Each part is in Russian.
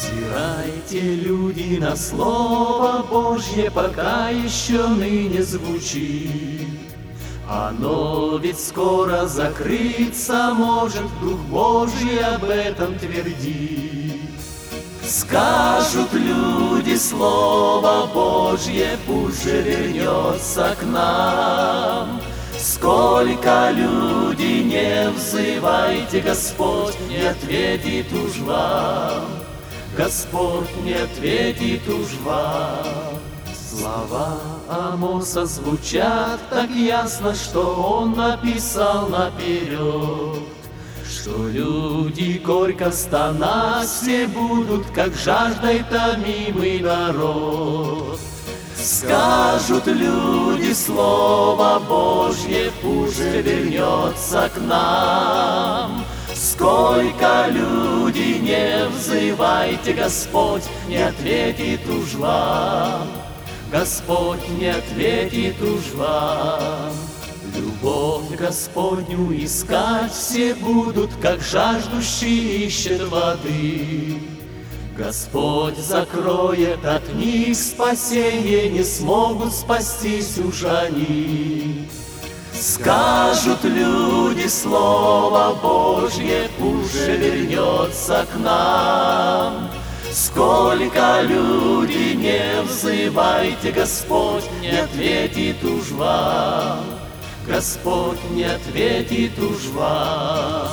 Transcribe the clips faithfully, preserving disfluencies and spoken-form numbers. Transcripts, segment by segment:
Взирайте, люди, на Слово Божье, пока еще ныне звучит. Оно ведь скоро закрыться может, Дух Божий об этом твердит. Скажут люди Слово Божье, пусть же вернется к нам. Сколько люди не взывайте, Господь не ответит уж вам. Господь не ответит уж вам. Слова Амоса звучат так ясно, что он написал наперед, что люди горько стонать все будут, как жаждой томимый народ. Скажут люди Слово Божье, пусть же вернется к нам. Сколько люди не взывайте, Господь не ответит уж вам. Господь не ответит уж вам. Любовь Господню искать все будут, как жаждущие ищут воды. Господь закроет от них спасение, не смогут спастись уж они. Скажут люди Слово Божье, пусть же вернется к нам. Сколько люди не взывайте, Господь не ответит уж вам. Господь не ответит уж вам.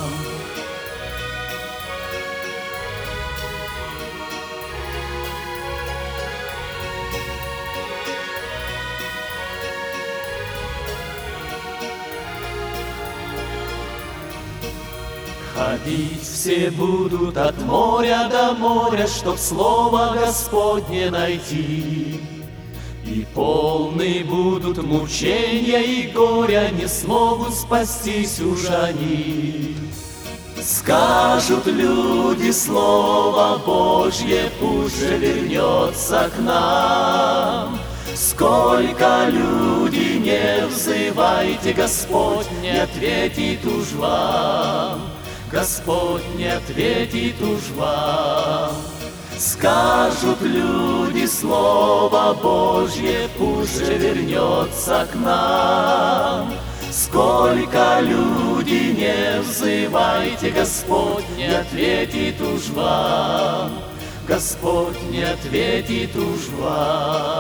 Ходить все будут от моря до моря, чтоб слово Господне найти. И полны будут мучения и горя, не смогут спастись уж они. Скажут люди Слово Божье, пусть же вернется к нам. Сколько люди не взывайте, Господь не ответит уж вам. Господь не ответит уж вам. Скажут люди Слово Божье, пусть же вернется к нам. Сколько люди не взывайте, Господь не ответит уж вам. Господь не ответит уж вам.